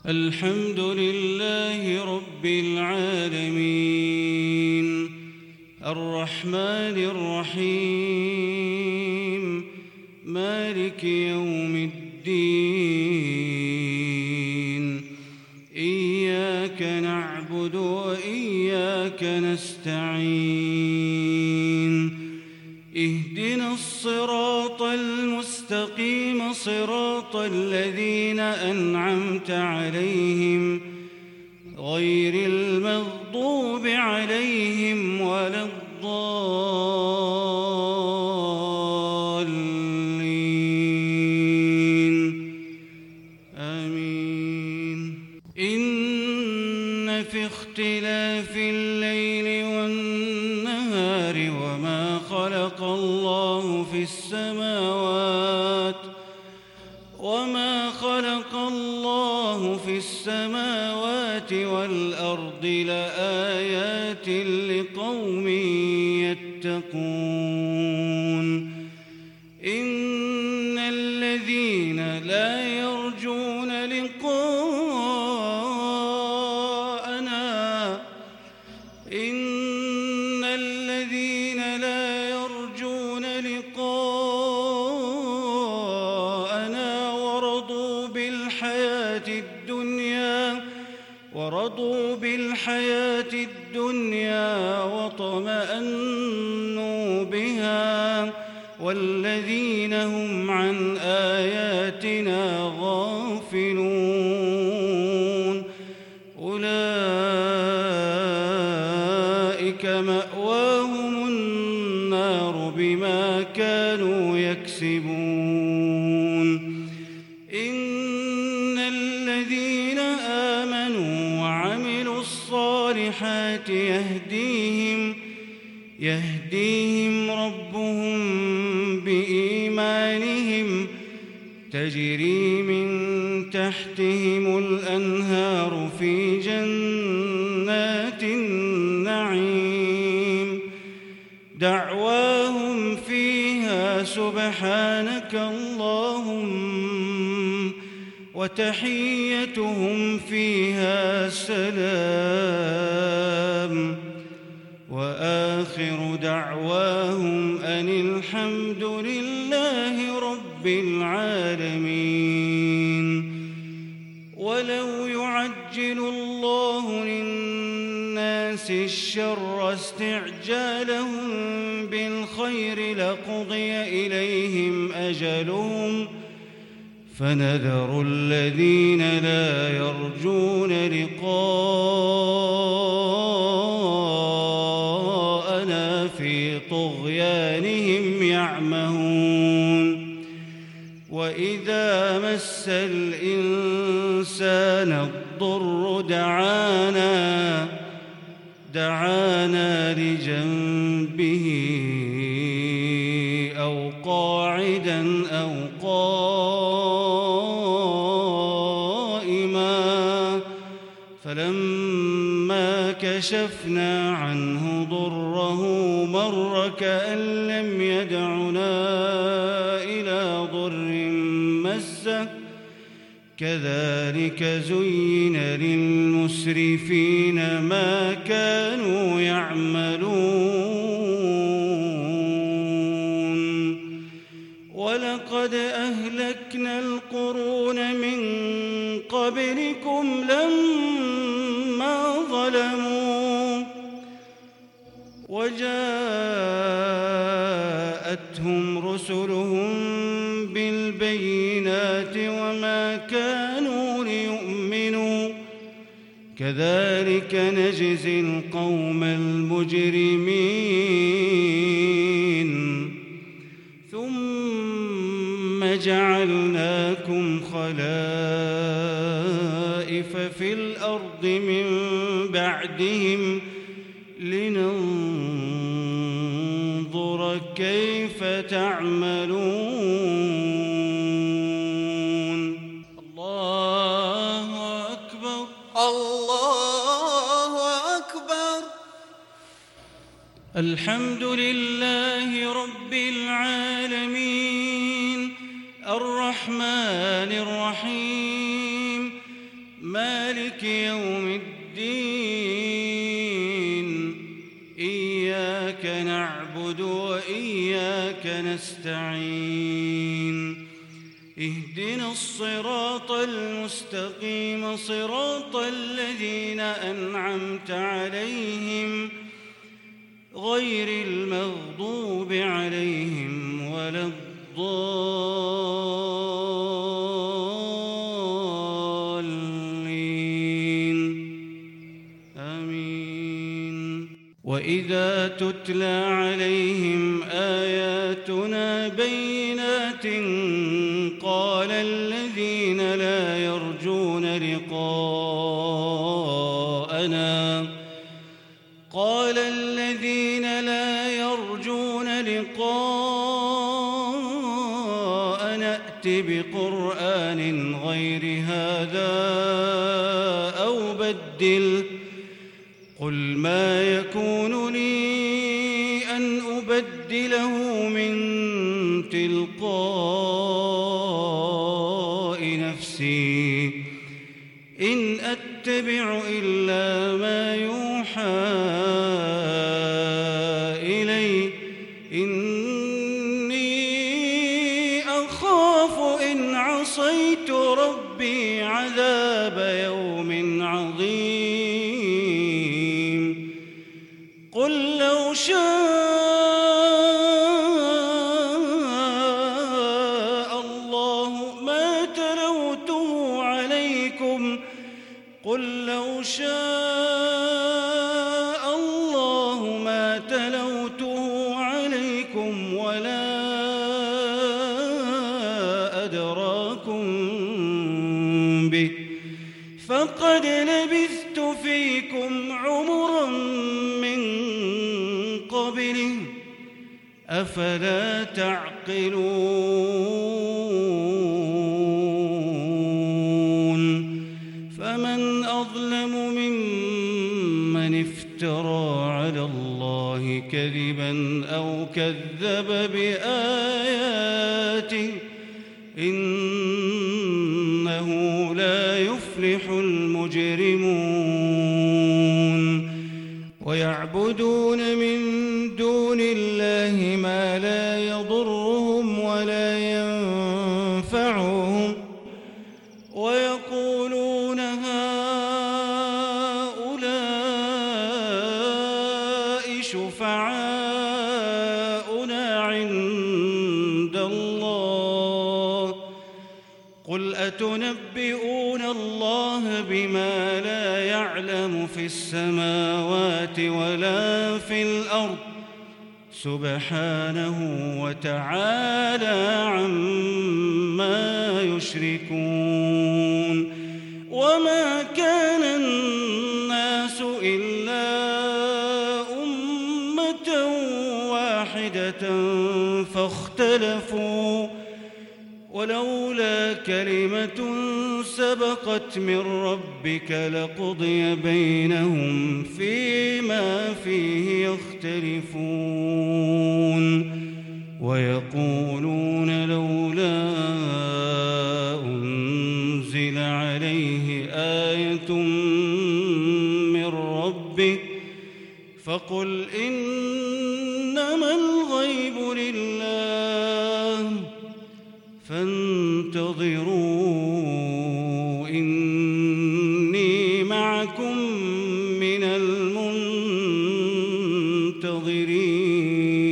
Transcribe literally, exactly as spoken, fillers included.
الحمد لله رب العالمين الرحمن الرحيم مالك يوم الدين إياك نعبد وإياك نستعين اهدنا الصراط المستقيم صراط الذين أنعمت عليهم غير المغضوب عليهم ولا الضالين آمين. إن في اختلاف الليل والنهار وما خلق الله في السماوات وما خلق الله في السماوات والأرض لآيات لقوم يتقون. إن الذين لا يرجون لقاءنا إن الذين لا يرجون لقاءنا ورضوا بالحياة الدنيا ورضوا بالحياة الدنيا واطمأنوا بها والذين هم عن آياتنا غافلون أولئك مأواهم النار بما كانوا يكسبون. إن الذين آمنوا وعملوا الصالحات يهديهم يهديهم ربهم بإيمانهم تجري من تحتهم الأنهار في جنات النعيم دعواهم فيها سبحانك اللهم وتحيتهم فيها سلام وآخر دعواهم أن الحمد لله رب العالمين. ولو يعجل الله للناس الشر استعجالهم بالخير لقضي إليهم أجلهم فنذر الذين لا يرجون لقاءنا في طغيانهم يعمهون. وإذا مس الإنسان الضر دعانا دعانا لجنبه أو قاعدا أو قائما فلما كشفنا عنه ضره مر كأن لم يدعنا إلى ضر مسه كذلك زين للمسرفين ما كانوا يعملون. ولقد أهلكنا القرون من قبلكم لما ظلموا وجاءتهم رسلهم بالبينات وما كانوا ليؤمنوا كذلك نجزي القوم المجرمين. ثم جعلناكم خلائف في الأرض من بعدهم لننظر كيف تعملون. الله أكبر الله أكبر. الحمد لله رب العالمين الرحمن الرحيم مالك يوم الدين إياك نعبد وإياك نستعين اهدنا الصراط المستقيم صراط الذين أنعمت عليهم غير المغضوب عليهم ولا الضالين آمين. وإذا تتلى عليهم آياتنا بينات قال الذين لا يرجون لقاءنا قال الذين لا يرجون لقاءنا ائت بقرآن غير هذا أو بدل قل ما يكون لي أن أبدله من تلقاء نفسي إن أتبع إلا ما يوحى إلي إني أخاف إن عصيت ربي عذاب يوم عظيم قل لو شاء الله ما تلوته عليكم قل لو شاء الله ما تلوته عليكم ولا أدراكم به فقد لبثت فيكم عمرا من قبله أفلا تعقلون فمن أظلم ممن افترى على الله كذبا أو كذب بآياته إنه لا يفلح المجرمون ويعبدون من دون الله ما لا يضرهم ولا ينفعهم ويقولون هؤلاء شفعاؤنا عند الله قل أتنبئون الله بما لا يعلم في السماوات ولا في الأرض سبحانه وتعالى عما يشركون وما كان الناس إلا أمة واحدة فاختلفوا ولولا كلمة سبقت من ربك لقضي بينهم فيما فيه يختلفون ويقولون لولا أنزل عليه آية من ربه فقل إنما الغيب لله فانتظروا إني معكم من المنتظرين